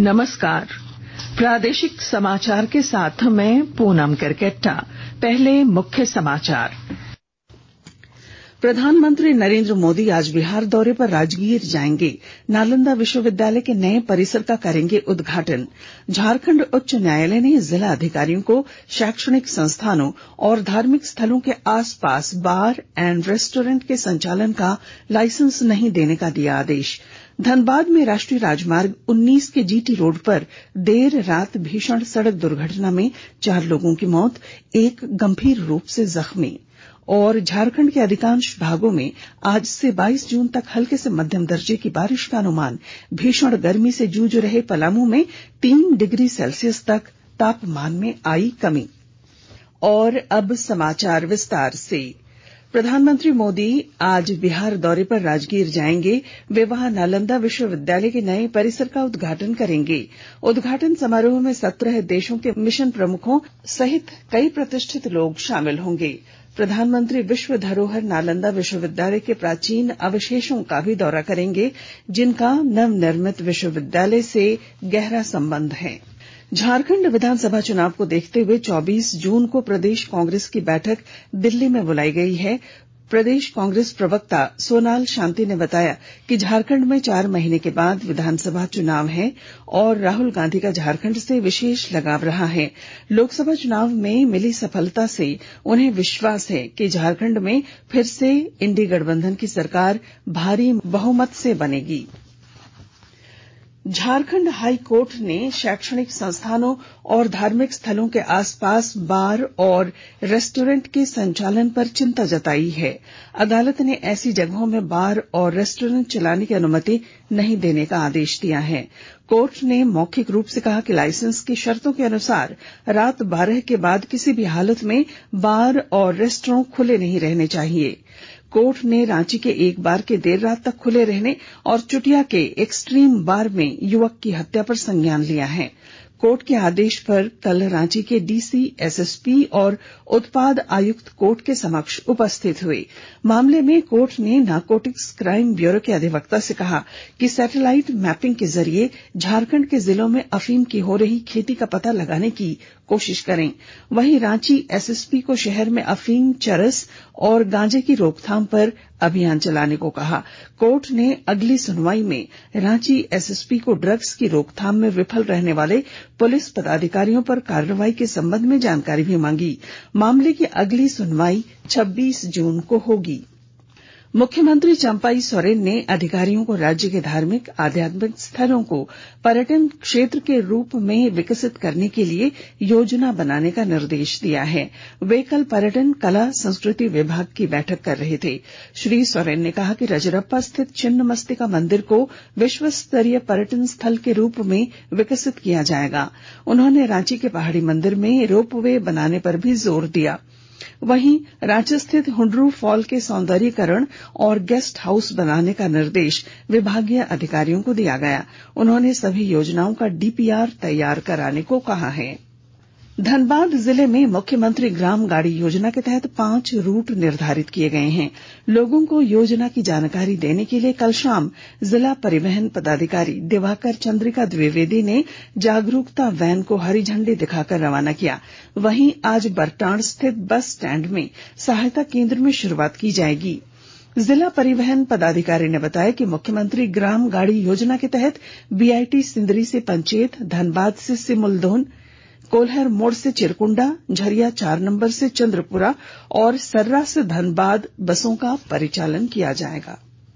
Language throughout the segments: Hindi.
नमस्कार। प्रादेशिक समाचार के साथ मैं पूनम करकेट्टा। पहले मुख्य समाचार। प्रधानमंत्री नरेंद्र मोदी आज बिहार दौरे पर राजगीर जाएंगे। नालंदा विश्वविद्यालय के नए परिसर का करेंगे उद्घाटन। झारखंड उच्च न्यायालय ने जिला अधिकारियों को शैक्षणिक संस्थानों और धार्मिक स्थलों के आसपास बार एंड रेस्टोरेंट के संचालन का लाइसेंस नहीं देने का दिया आदेश। धनबाद में राष्ट्रीय राजमार्ग 19 के जीटी रोड पर देर रात भीषण सड़क दुर्घटना में 4 लोगों की मौत, 1 गंभीर रूप से जख्मी। और झारखंड के अधिकांश भागों में आज से 22 जून तक हल्के से मध्यम दर्जे की बारिश का अनुमान। भीषण गर्मी से जूझ रहे पलामू में 3 डिग्री सेल्सियस तक तापमान में आई कमी। और अब समाचार विस्तार से। प्रधानमंत्री मोदी आज बिहार दौरे पर राजगीर जाएंगे। वे वहां नालंदा विश्वविद्यालय के नए परिसर का उद्घाटन करेंगे। उद्घाटन समारोह में 17 देशों के मिशन प्रमुखों सहित कई प्रतिष्ठित लोग शामिल होंगे। प्रधानमंत्री विश्व धरोहर नालंदा विश्वविद्यालय के प्राचीन अवशेषों का भी दौरा करेंगे, जिनका नवनिर्मित विश्वविद्यालय से गहरा संबंध है। झारखंड विधानसभा चुनाव को देखते हुए 24 जून को प्रदेश कांग्रेस की बैठक दिल्ली में बुलाई गई है। प्रदेश कांग्रेस प्रवक्ता सोनाल शांति ने बताया कि झारखंड में 4 महीने के बाद विधानसभा चुनाव है और राहुल गांधी का झारखंड से विशेष लगाव रहा है। लोकसभा चुनाव में मिली सफलता से उन्हें विश्वास है कि झारखंड में फिर से इंडी गठबंधन की सरकार भारी बहुमत से बनेगी। झारखंड हाई कोर्ट ने शैक्षणिक संस्थानों और धार्मिक स्थलों के आसपास बार और रेस्टोरेंट के संचालन पर चिंता जताई है। अदालत ने ऐसी जगहों में बार और रेस्टोरेंट चलाने की अनुमति नहीं देने का आदेश दिया है। कोर्ट ने मौखिक रूप से कहा कि लाइसेंस की शर्तों के अनुसार रात 12 के बाद किसी भी हालत में बार और रेस्टोरेंट खुले नहीं रहने चाहिए। कोर्ट ने रांची के एक बार के देर रात तक खुले रहने और चुटिया के एक्सट्रीम बार में युवक की हत्या पर संज्ञान लिया है। कोर्ट के आदेश पर कल रांची के डीसी, एसएसपी और उत्पाद आयुक्त कोर्ट के समक्ष उपस्थित हुए। मामले में कोर्ट ने नारकोटिक्स क्राइम ब्यूरो के अधिवक्ता से कहा कि सैटेलाइट मैपिंग के जरिए झारखंड के जिलों में अफीम की हो रही खेती का पता लगाने की कोशिश करें। वहीं रांची एसएसपी को शहर में अफीम, चरस और गांजे की रोकथाम पर अभियान चलाने को कहा। कोर्ट ने अगली सुनवाई में रांची एसएसपी को ड्रग्स की रोकथाम में विफल रहने वाले पुलिस पदाधिकारियों पर कार्रवाई के संबंध में जानकारी भी मांगी। मामले की अगली सुनवाई 26 जून को होगी। मुख्यमंत्री चंपाई सोरेन ने अधिकारियों को राज्य के धार्मिक आध्यात्मिक स्थलों को पर्यटन क्षेत्र के रूप में विकसित करने के लिए योजना बनाने का निर्देश दिया है। वे कल पर्यटन कला संस्कृति विभाग की बैठक कर रहे थे। श्री सोरेन ने कहा कि रजरप्पा स्थित छिन्नमस्तिका मंदिर को विश्व स्तरीय पर्यटन स्थल के रूप में विकसित किया जाएगा। उन्होंने रांची के पहाड़ी मंदिर में रोपवे बनाने पर भी जोर दिया। वहीं रांची स्थित हुंडरू फॉल के सौंदर्यीकरण और गेस्ट हाउस बनाने का निर्देश विभागीय अधिकारियों को दिया गया। उन्होंने सभी योजनाओं का डीपीआर तैयार कराने को कहा है। धनबाद जिले में मुख्यमंत्री ग्राम गाड़ी योजना के तहत 5 रूट निर्धारित किए गए हैं। लोगों को योजना की जानकारी देने के लिए कल शाम जिला परिवहन पदाधिकारी दिवाकर चंद्रिका द्विवेदी ने जागरूकता वैन को हरी झंडी दिखाकर रवाना किया। वहीं आज बरटांड स्थित बस स्टैंड में सहायता केंद्र में शुरुआत की जाएगी। जिला परिवहन पदाधिकारी ने बताया कि मुख्यमंत्री ग्राम गाड़ी योजना के तहत बीआईटी सिंदरी से पंचेत, धनबाद से सिमुलदोन, कोल्हर मोड़ से चिरकुंडा, झरिया 4 नंबर से चंद्रपुरा और सर्रा से धनबाद बसों का परिचालन किया जाएगा।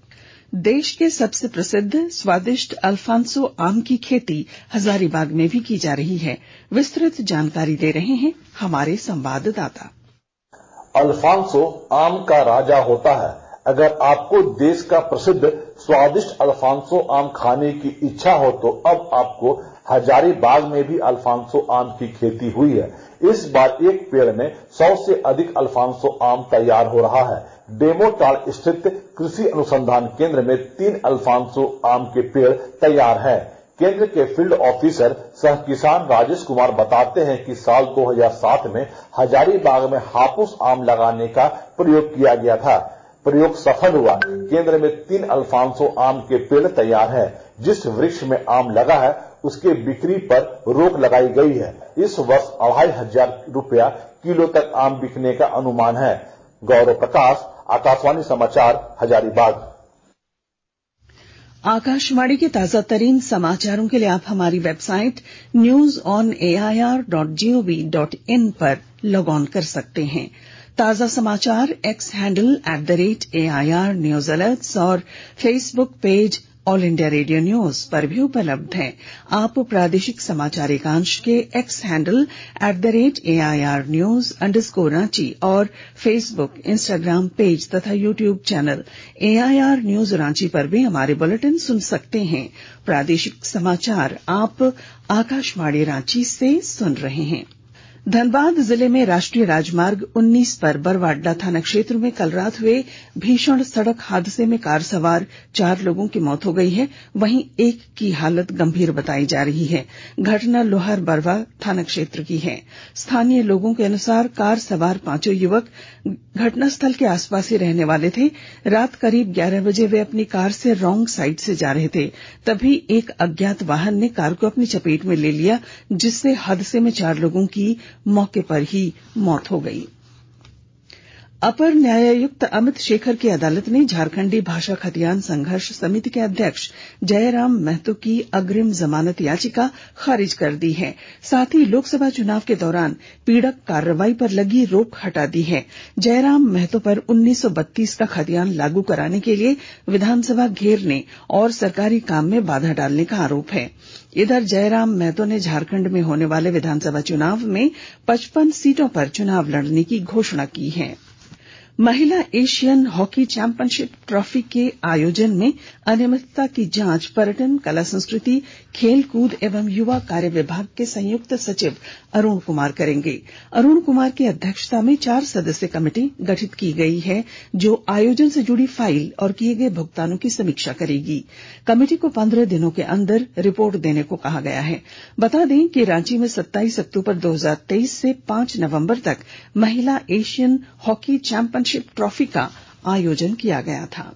देश के सबसे प्रसिद्ध स्वादिष्ट अल्फांसो आम की खेती हजारीबाग में भी की जा रही है। विस्तृत जानकारी दे रहे हैं हमारे संवाददाता। अल्फांसो आम का राजा होता है। अगर आपको देश का प्रसिद्ध स्वादिष्ट अल्फांसो आम खाने की इच्छा हो तो अब आपको हजारीबाग में भी अल्फांसो आम की खेती हुई है। इस बार एक पेड़ में 100 से अधिक अल्फांसो आम तैयार हो रहा है। डेमोटाल स्थित कृषि अनुसंधान केंद्र में 3 अल्फांसो आम के पेड़ तैयार हैं। केंद्र के फील्ड ऑफिसर सह किसान राजेश कुमार बताते हैं कि साल 2007 में हजारीबाग में हापुस आम लगाने का प्रयोग किया गया था। प्रयोग सफल हुआ। केंद्र में 3 अल्फांसो आम के पेड़ तैयार हैं। जिस वृक्ष में आम लगा है उसके बिक्री पर रोक लगाई गई है। इस वर्ष 2500 रुपया किलो तक आम बिकने का अनुमान है। गौरव प्रकाश, आकाशवाणी समाचार, हजारीबाग। आकाशवाणी के ताजा तरीन समाचारों के लिए आप हमारी वेबसाइट newsonair.gov.in पर लॉग ऑन कर सकते हैं। ताजा समाचार X handle @AIR news alerts और Facebook page all India radio news पर भी उपलब्ध हैं। आप प्रादेशिक समाचार एकांश के एक्स हैंडल @AIR न्यूज _ और फेसबुक, इंस्टाग्राम पेज तथा YouTube channel AIR news Ranchi पर भी हमारे बुलेटिन सुन सकते हैं। प्रादेशिक समाचार आप आकाशवाणी रांची से सुन रहे हैं। धनबाद जिले में राष्ट्रीय राजमार्ग 19 पर बरवाडा थाना क्षेत्र में कल रात हुए भीषण सड़क हादसे में कार सवार 4 लोगों की मौत हो गई है, वहीं एक की हालत गंभीर बताई जा रही है। घटना लोहार बरवा थाना क्षेत्र की है। स्थानीय लोगों के अनुसार कार सवार 5 युवक घटनास्थल के आसपास ही रहने वाले थे। रात करीब 11 बजे वे अपनी कार से रॉन्ग साइड से जा रहे थे, तभी एक अज्ञात वाहन ने कार को अपनी चपेट में ले लिया, जिससे हादसे में 4 लोगों की मौके पर ही मौत हो गई। अपर न्यायायुक्त अमित शेखर की अदालत ने झारखंडी भाषा खतियान संघर्ष समिति के अध्यक्ष जयराम महतो की अग्रिम जमानत याचिका खारिज कर दी है। साथ ही लोकसभा चुनाव के दौरान पीड़क कार्रवाई पर लगी रोक हटा दी है। जयराम महतो पर 1932 का खतियान लागू कराने के लिए विधानसभा घेरने और सरकारी काम में बाधा डालने का आरोप है। इधर जयराम महतो ने झारखंड में होने वाले विधानसभा चुनाव में 55 सीटों पर चुनाव लड़ने की घोषणा की है। महिला एशियन हॉकी चैंपियनशिप ट्रॉफी के आयोजन में अनियमितता की जांच पर्यटन, कला संस्कृति, खेल कूद एवं युवा कार्य विभाग के संयुक्त सचिव अरुण कुमार करेंगे। अरुण कुमार की अध्यक्षता में 4 सदस्यीय कमेटी गठित की गई है, जो आयोजन से जुड़ी फाइल और किए गए भुगतानों की समीक्षा करेगी। कमेटी को 15 दिनों के अंदर रिपोर्ट देने को कहा गया है। बता दें कि रांची में 27 अक्टूबर 2023 से 5 नवंबर तक महिला एशियन हॉकी चैंपियनशिप ट्रॉफी का आयोजन किया गया था।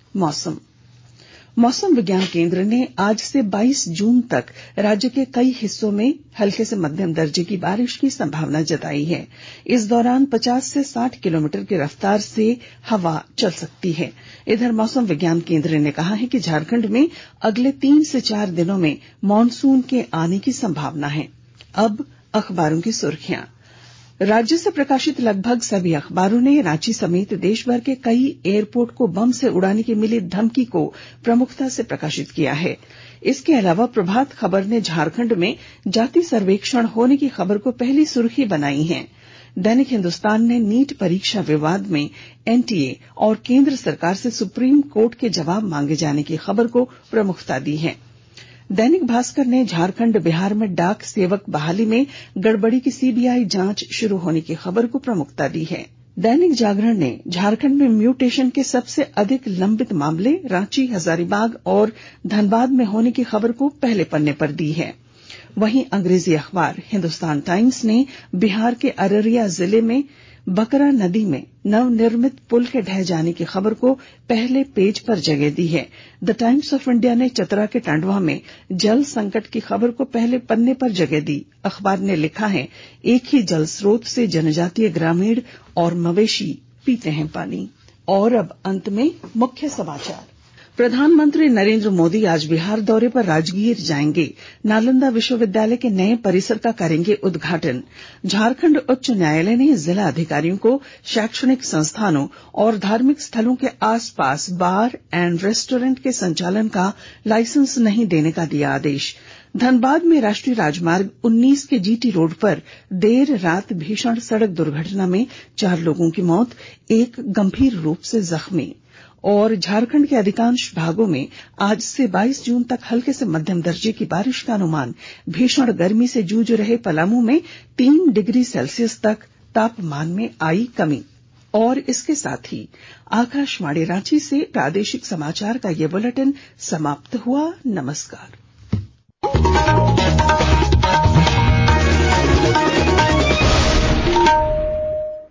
मौसम विज्ञान केंद्र ने आज से 22 जून तक राज्य के कई हिस्सों में हल्के से मध्यम दर्जे की बारिश की संभावना जताई है। इस दौरान 50 से 60 किलोमीटर की रफ्तार से हवा चल सकती है। इधर मौसम विज्ञान केंद्र ने कहा है कि झारखंड में अगले 3 से 4 दिनों में मानसून के आने की संभावना है। अब अखबारों की सुर्खियां। राज्य से प्रकाशित लगभग सभी अखबारों ने रांची समेत देश भर के कई एयरपोर्ट को बम से उड़ाने की मिली धमकी को प्रमुखता से प्रकाशित किया है। इसके अलावा प्रभात खबर ने झारखंड में जाति सर्वेक्षण होने की खबर को पहली सुर्खी बनाई है। दैनिक हिंदुस्तान ने नीट परीक्षा विवाद में एनटीए और केंद्र सरकार से सुप्रीम कोर्ट के जवाब मांगे जाने की खबर को प्रमुखता दी है। दैनिक भास्कर ने झारखंड बिहार में डाक सेवक बहाली में गड़बड़ी की सीबीआई जांच शुरू होने की खबर को प्रमुखता दी है। दैनिक जागरण ने झारखंड में म्यूटेशन के सबसे अधिक लंबित मामले रांची, हजारीबाग और धनबाद में होने की खबर को पहले पन्ने पर दी है। वहीं अंग्रेजी अखबार हिंदुस्तान टाइम्स ने बिहार के अररिया जिले में बकरा नदी में नवनिर्मित पुल के ढह जाने की खबर को पहले पेज पर जगह दी है। द टाइम्स ऑफ इंडिया ने चतरा के टांडवा में जल संकट की खबर को पहले पन्ने पर जगह दी। अखबार ने लिखा है, एक ही जल स्रोत से जनजातीय, ग्रामीण और मवेशी पीते हैं पानी। और अब अंत में मुख्य समाचार। प्रधानमंत्री नरेंद्र मोदी आज बिहार दौरे पर राजगीर जाएंगे। नालंदा विश्वविद्यालय के नए परिसर का करेंगे उद्घाटन। झारखंड उच्च न्यायालय ने जिला अधिकारियों को शैक्षणिक संस्थानों और धार्मिक स्थलों के आसपास बार एंड रेस्टोरेंट के संचालन का लाइसेंस नहीं देने का दिया आदेश। धनबाद में राष्ट्रीय राजमार्ग 19 के जीटी रोड पर देर रात भीषण सड़क दुर्घटना में 4 लोगों की मौत, एक गंभीर रूप से जख्मी। और झारखंड के अधिकांश भागों में आज से 22 जून तक हल्के से मध्यम दर्जे की बारिश का अनुमान। भीषण गर्मी से जूझ रहे पलामू में 3 डिग्री सेल्सियस तक तापमान में आई कमी। और इसके साथ ही आकाशवाणी रांची से प्रादेशिक समाचार का ये बुलेटिन समाप्त हुआ। नमस्कार।